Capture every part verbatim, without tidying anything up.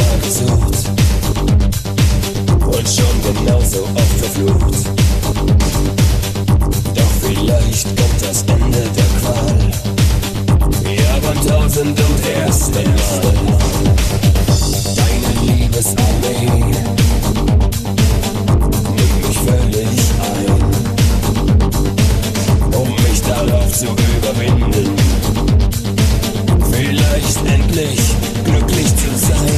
immer gesucht und schon genauso oft verflucht. Doch vielleicht kommt das Ende der Qual, ja beim tausend und ersten Mal. Deine Liebesarmee nimmt mich völlig ein, um mich darauf zu überwinden, vielleicht endlich glücklich zu sein.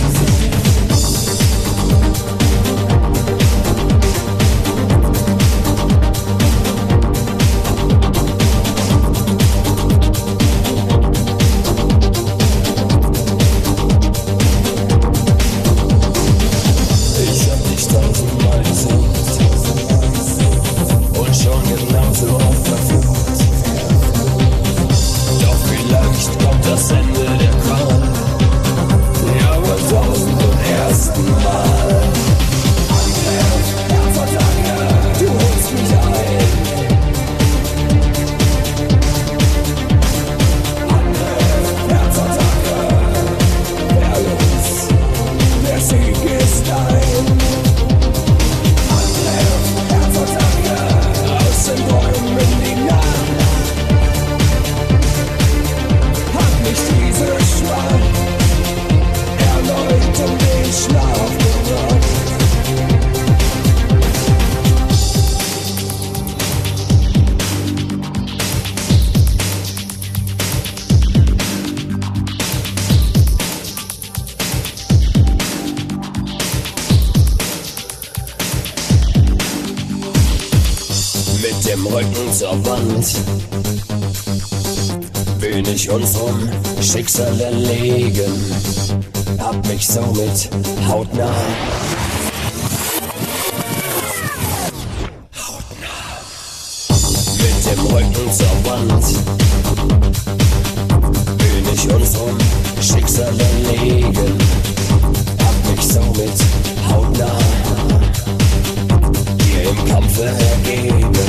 Zur Wand bin ich unserem Schicksal erlegen, hab mich somit hautnah, hautnah mit dem Rücken zur Wand bin ich unserem Schicksal erlegen, hab mich somit hautnah dir im Kampfe ergeben.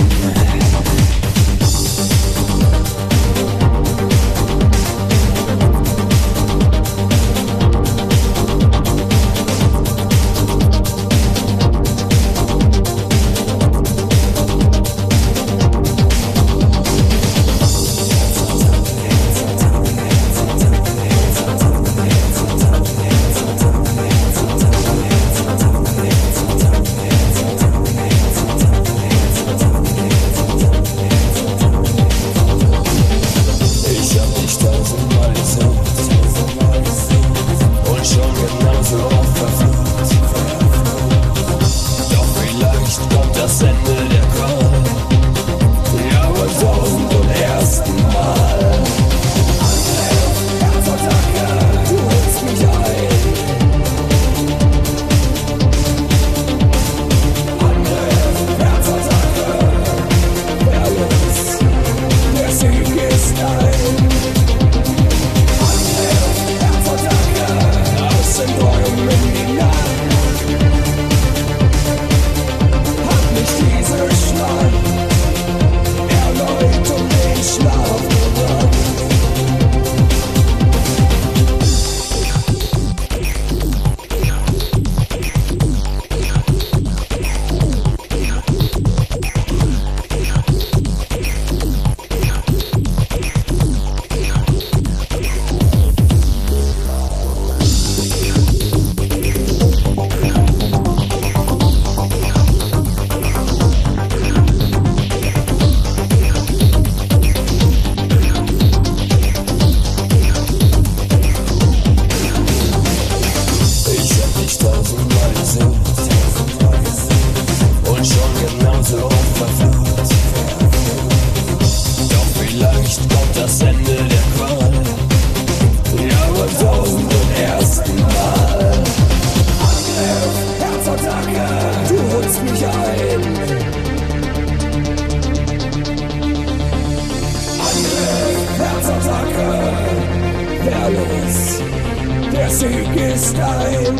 Der Sieg ist ein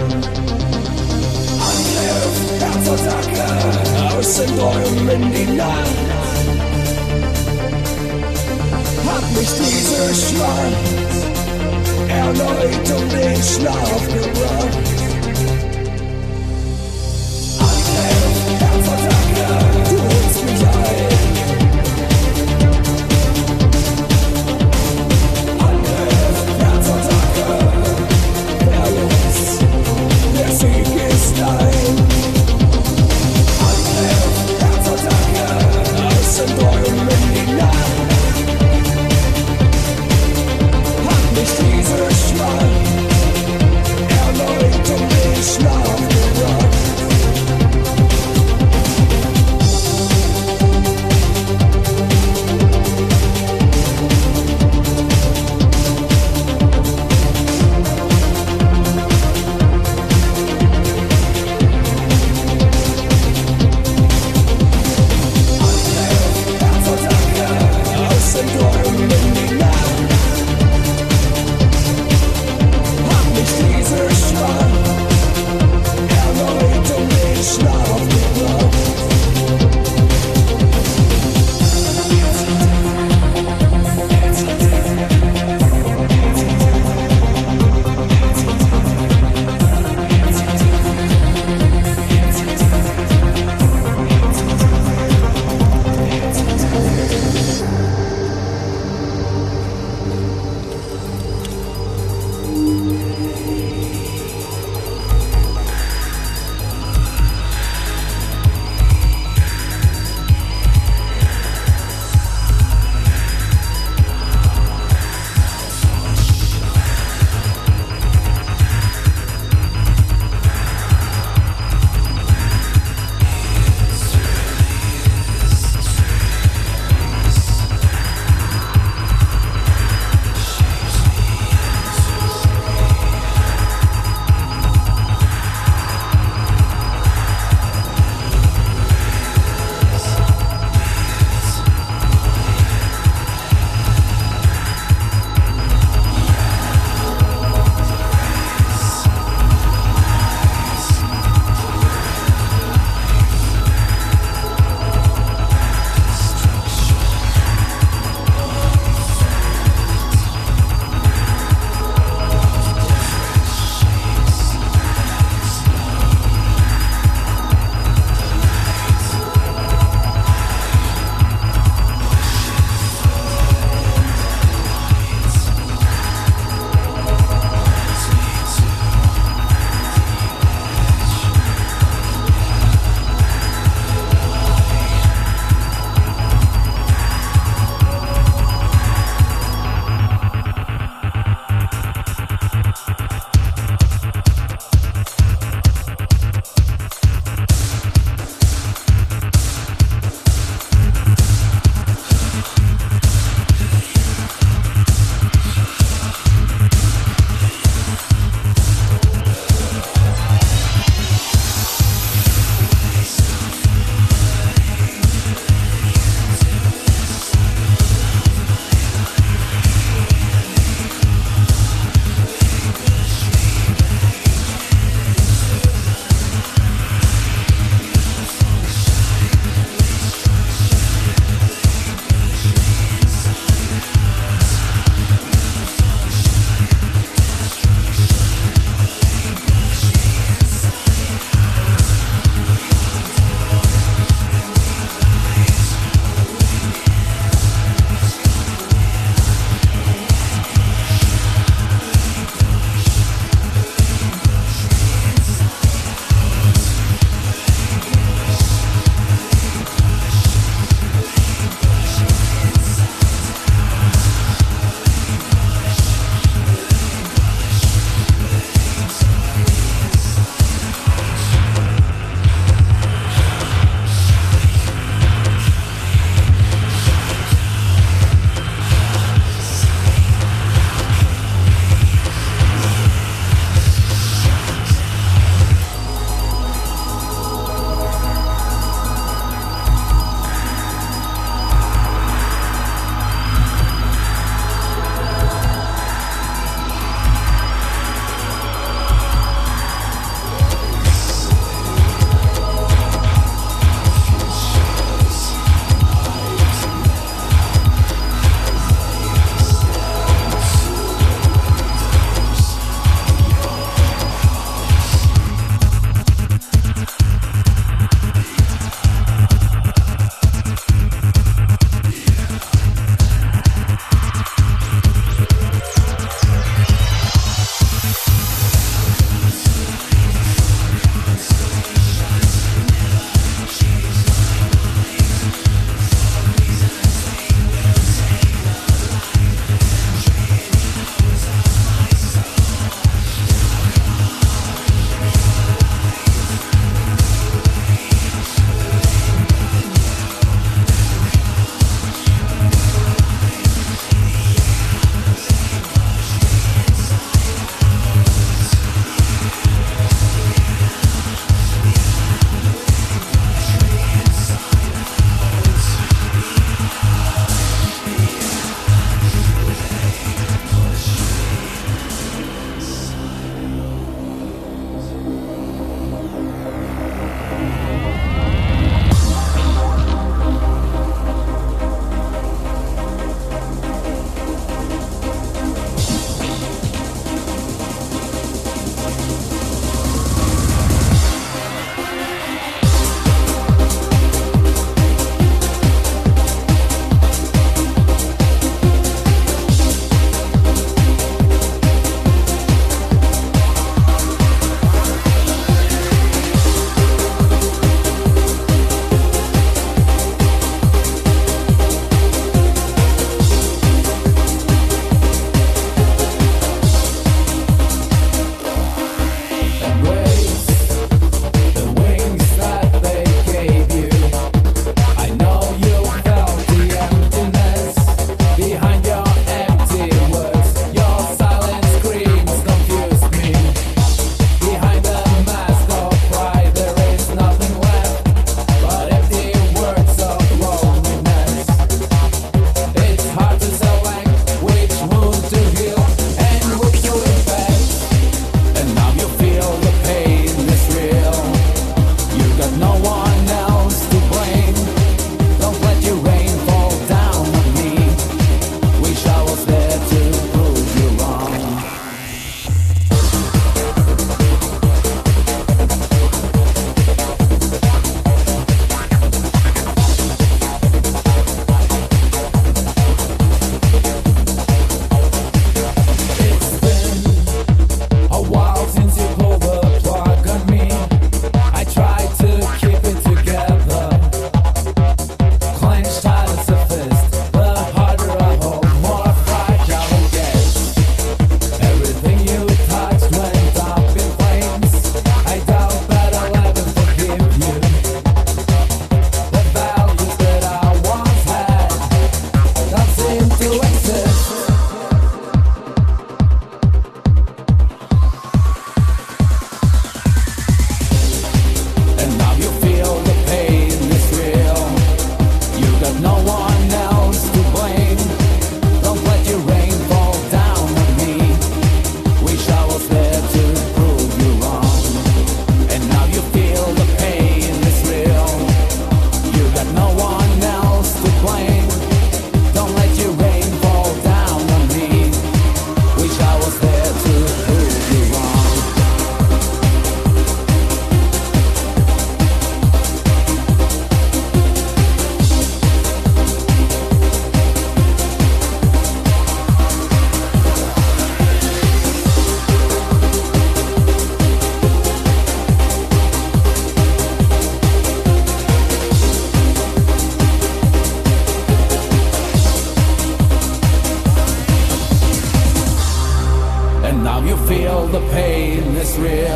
Angriff, Herzattacke, aus den Träumen in die Nacht. Hat mich diese Schlacht erneut um den Schlaf gebracht.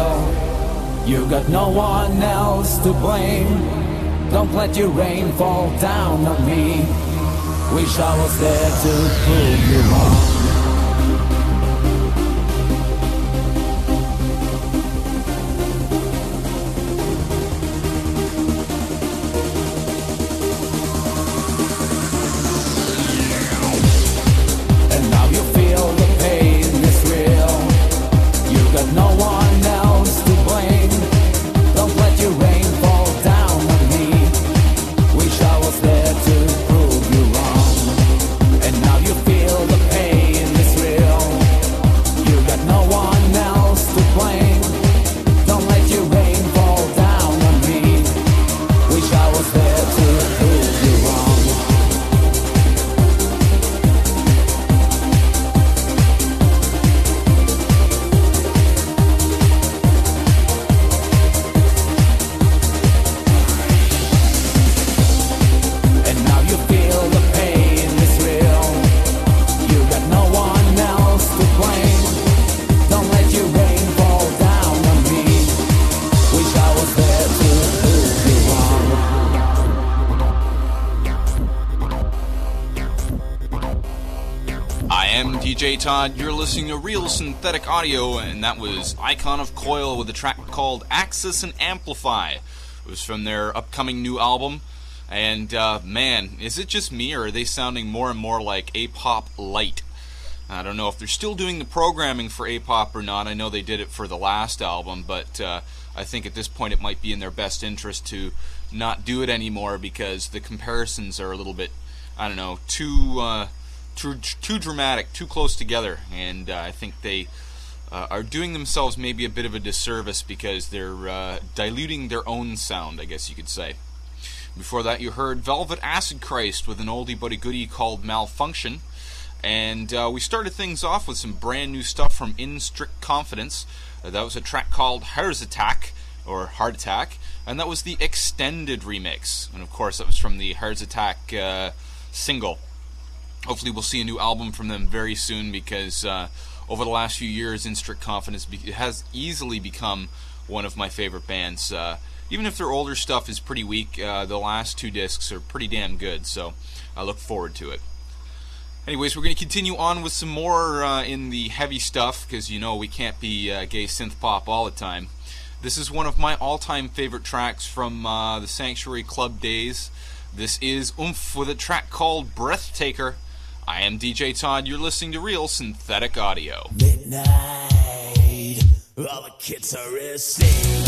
real. You got no one else to blame. Don't let your rain fall down on me. Wish I was there to prove you wrong. And now you feel the pain is real. You got no one else to blame. Don't let your rain fall down on me. Wish I was there to prove you wrong. And now you feel the pain is real. You got no one else to blame. Don't let your rain fall down on me. Wish I was there to prove you wrong. And now you feel the pain is real. You got no one else to blame. Don't let your rain fall down on me. Wish I was there to prove you wrong. I am D J Todd, you're listening to Real Synthetic Audio, and that was Icon of Coil with a track called Axis and Amplify. It was from their upcoming new album, and uh, man, is it just me, or are they sounding more and more like A-pop light? I don't know if they're still doing the programming for A-pop or not. I know they did it for the last album, but uh, I think at this point it might be in their best interest to not do it anymore, because the comparisons are a little bit, I don't know, too... Uh, Too, too dramatic, too close together, and uh, I think they uh, are doing themselves maybe a bit of a disservice because they're uh, diluting their own sound, I guess you could say. Before that, you heard Velvet Acid Christ with an oldie but a goodie called Malfunction, and uh, we started things off with some brand new stuff from In Strict Confidence. Uh, that was a track called Heart Attack, or Heart Attack, and that was the extended remix, and of course that was from the Heart Attack uh, single. Hopefully we'll see a new album from them very soon, because uh, over the last few years, In Strict Confidence be- has easily become one of my favorite bands. Uh, even if their older stuff is pretty weak, uh, the last two discs are pretty damn good, so I look forward to it. Anyways, we're going to continue on with some more uh, in the heavy stuff, because you know we can't be uh, gay synth pop all the time. This is one of my all-time favorite tracks from uh, the Sanctuary Club days. This is Oomph with a track called Breathtaker. I am D J Todd, you're listening to Real Synthetic Audio. Midnight, all the kids are asleep.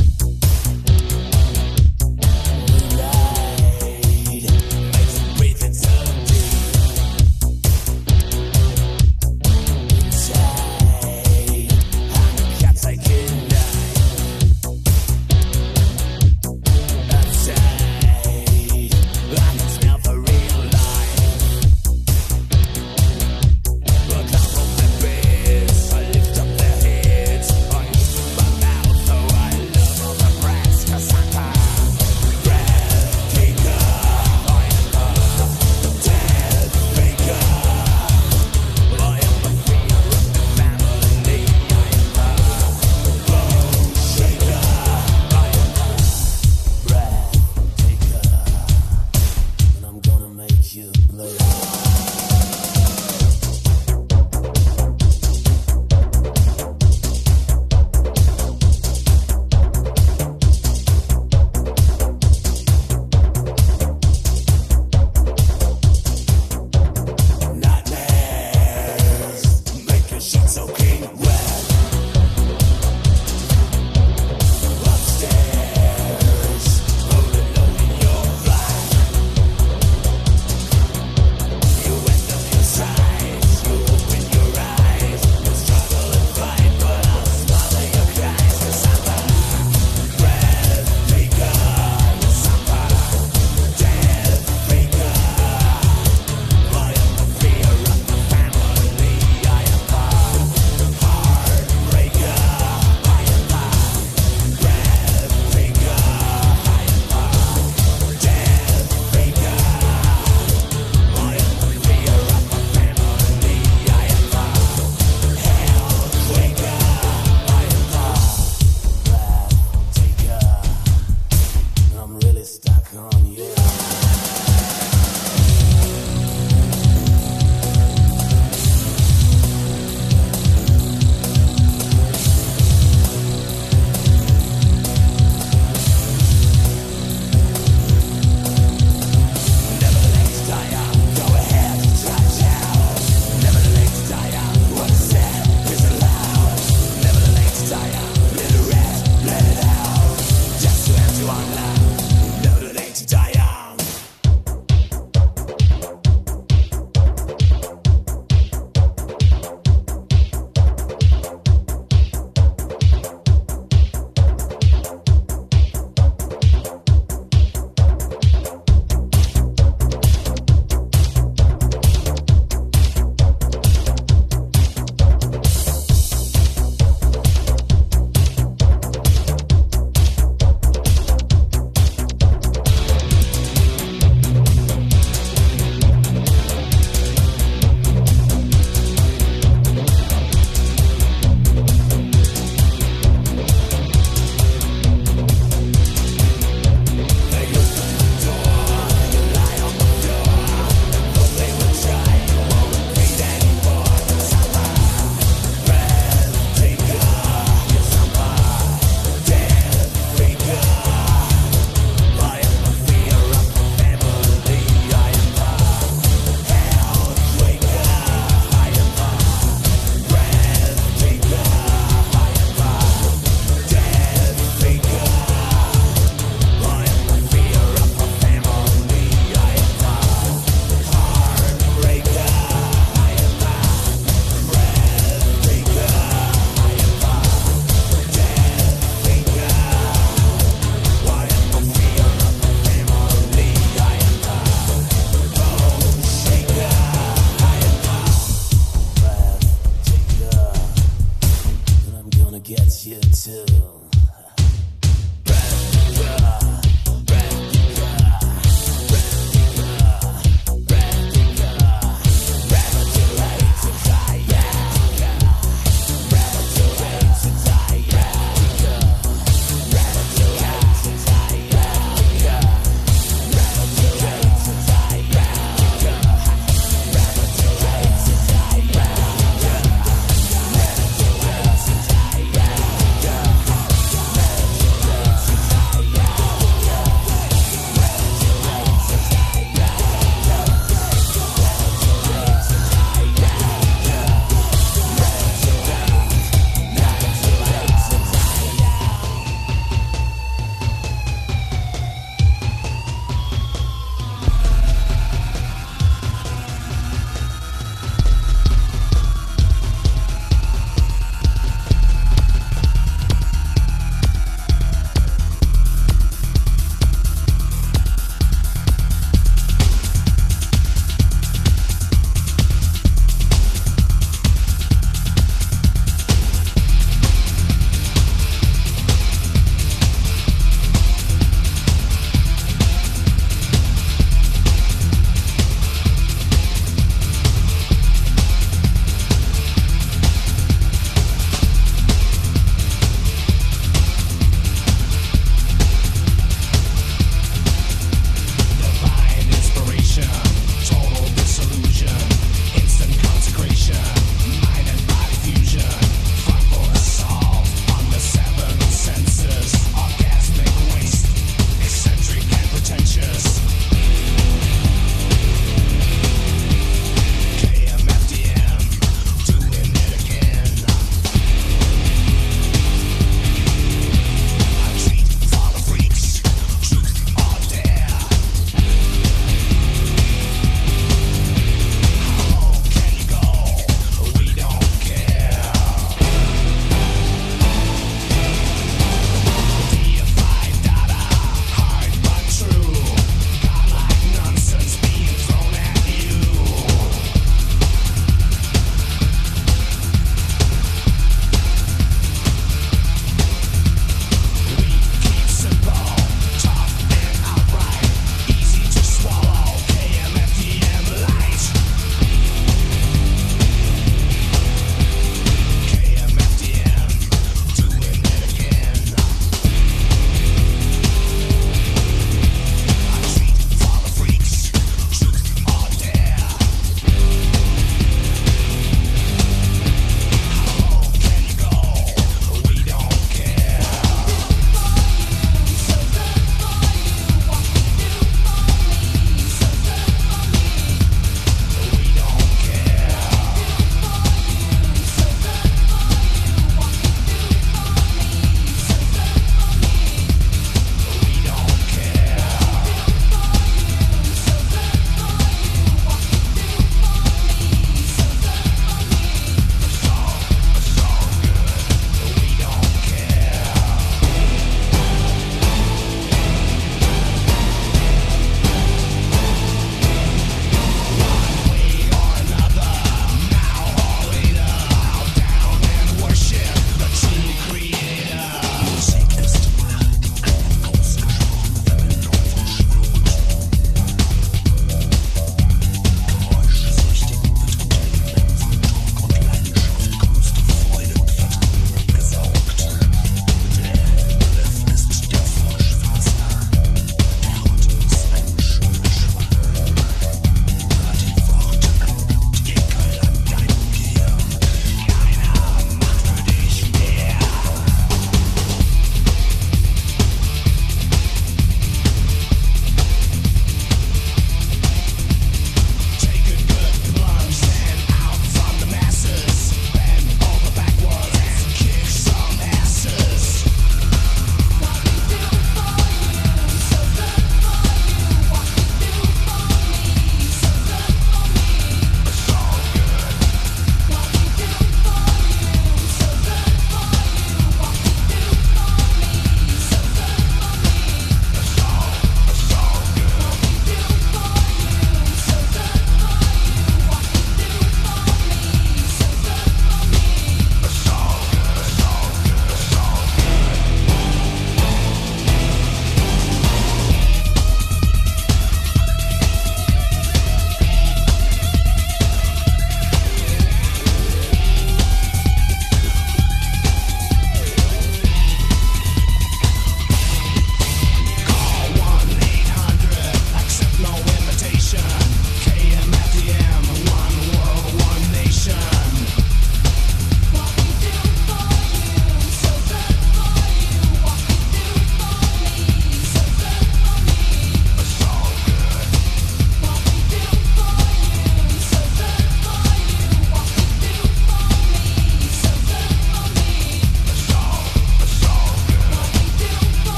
Moonlight makes them breathing so deep. Inside, I'm the cats I can night. Outside, I can smell the real life. Look up on the beds, I lift up their heads. I use my mouth, oh I love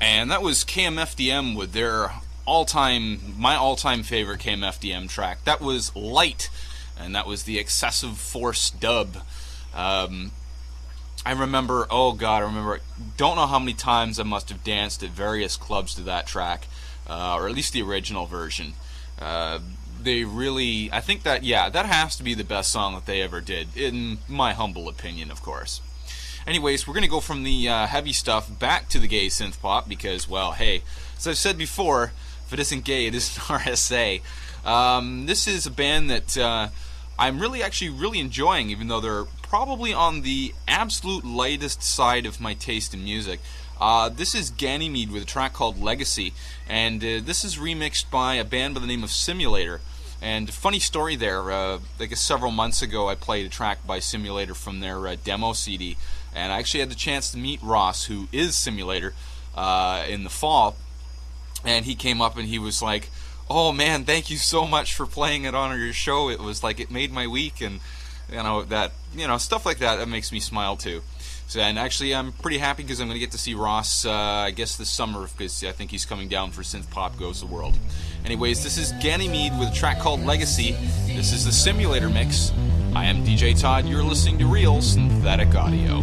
And that was K M F D M with their all-time, my all-time favorite K M F D M track. That was Light, and that was the Excessive Force dub. Um, I remember, oh god, I remember, don't know how many times I must have danced at various clubs to that track, uh, or at least the original version. Uh, they really, I think that, yeah, that has to be the best song that they ever did, in my humble opinion, of course. Anyways, we're going to go from the uh, heavy stuff back to the gay synth pop because, well, hey, as I've said before, if it isn't gay, it isn't R S A. Um, this is a band that uh, I'm really actually really enjoying, even though they're probably on the absolute lightest side of my taste in music. Uh, this is Ganymede with a track called Legacy, and uh, this is remixed by a band by the name of Simulator. And funny story there, uh, I guess several months ago I played a track by Simulator from their uh, demo C D, and I actually had the chance to meet Ross, who is Simulator, uh, in the fall, and he came up and he was like, oh man, thank you so much for playing it on your show. It was like, it made my week, and you know, that, you know, stuff like that, that makes me smile too. So, and actually I'm pretty happy because I'm going to get to see Ross, uh, I guess this summer, because I think he's coming down for Synth Pop Goes the World. Anyways, this is Ganymede with a track called Legacy. This is the Simulator Mix. I am D J Todd, you're listening to Real Synthetic Audio.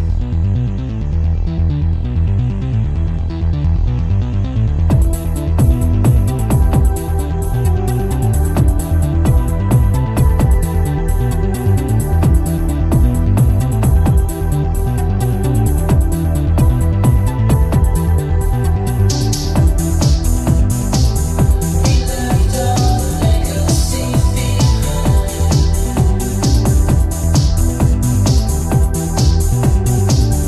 We'll be right back.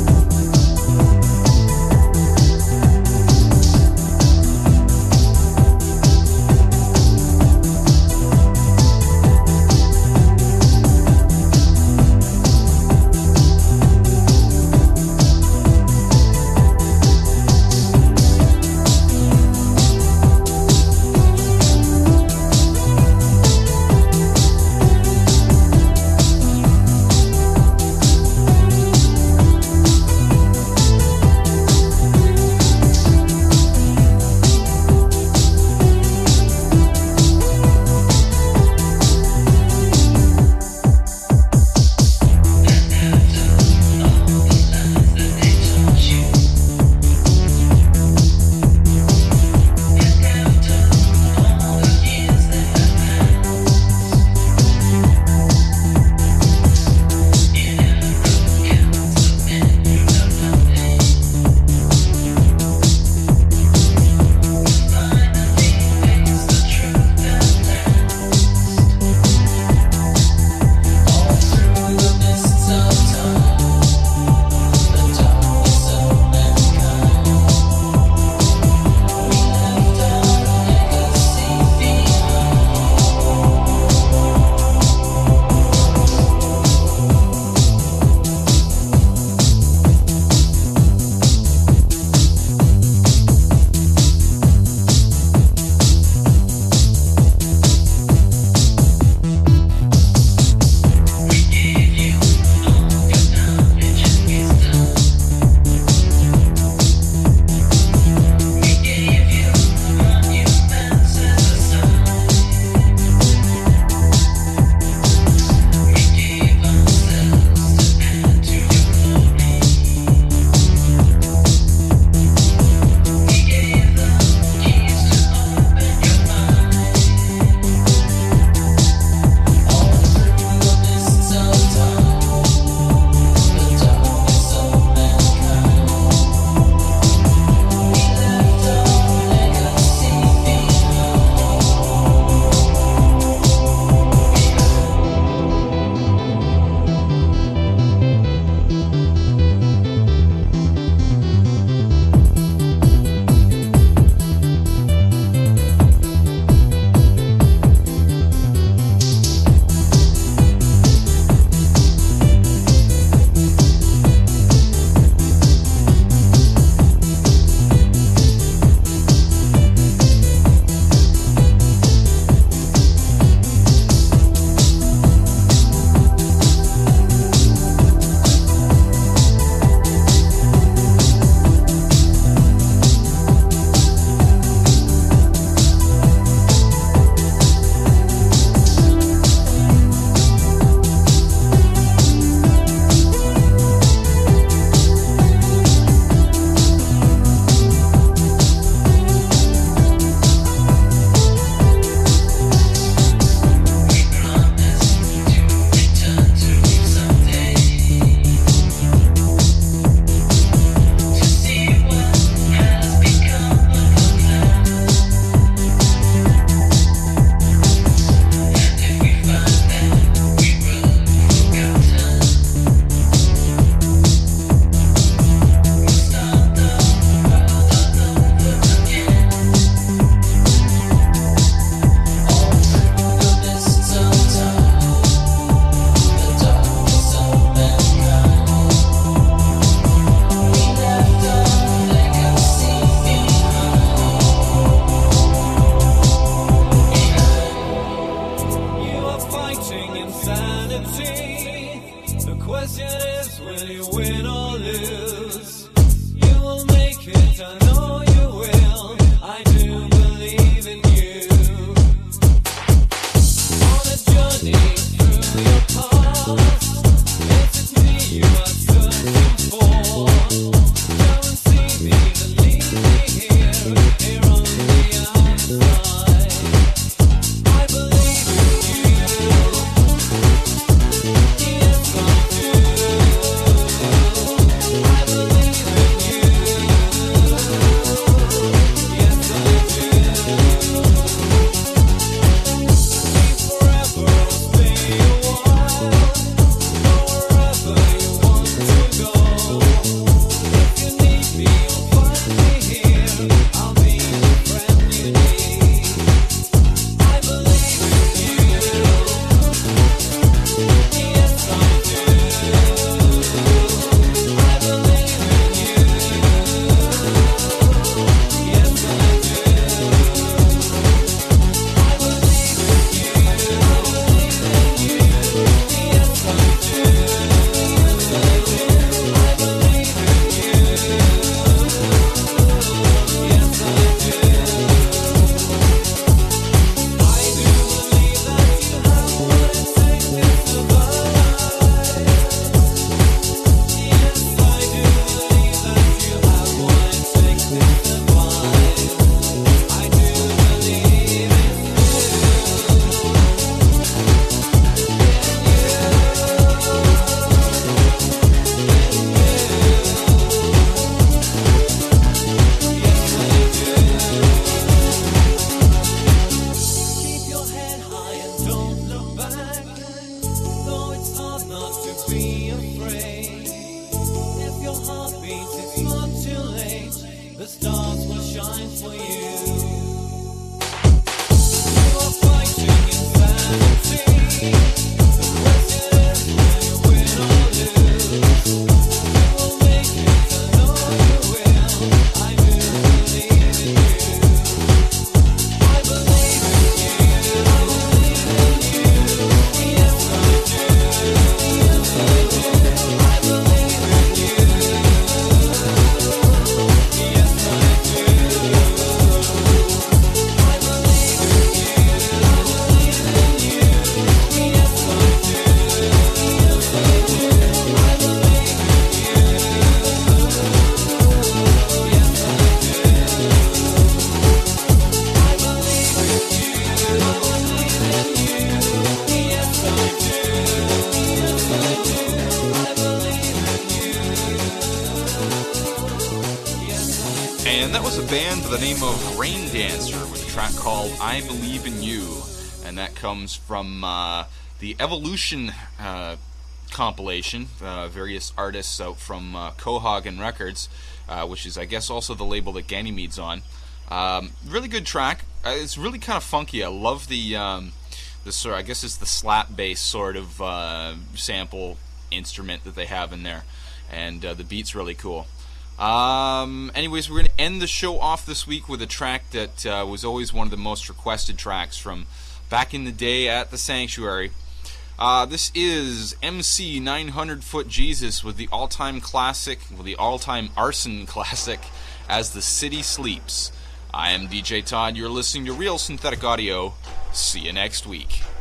And that was a band by the name of Rain Dancer with a track called I Believe in You. And that comes from uh, the Evolution uh, compilation, uh, various artists out from uh, Cohagen Records, uh, which is, I guess, also the label that Ganymede's on. Um, really good track. Uh, it's really kind of funky. I love the, um, the sort. I guess it's the slap bass sort of uh, sample instrument that they have in there, and uh, the beat's really cool. Um, anyways, we're going to end the show off this week with a track that uh, was always one of the most requested tracks from back in the day at the Sanctuary. Uh, this is M C nine hundred Foot Jesus with the all-time classic, well, the all-time arson classic, As the City Sleeps. I am D J Todd. You're listening to Real Synthetic Audio. See you next week.